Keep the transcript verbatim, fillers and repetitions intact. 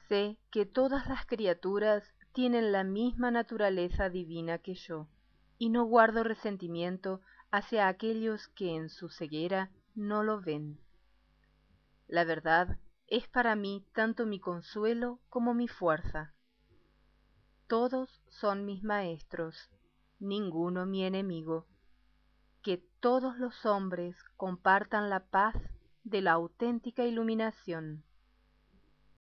Sé que todas las criaturas tienen la misma naturaleza divina que yo, y no guardo resentimiento hacia aquellos que en su ceguera no lo ven. La verdad es para mí tanto mi consuelo como mi fuerza. Todos son mis maestros, ninguno mi enemigo. Que todos los hombres compartan la paz de la auténtica iluminación.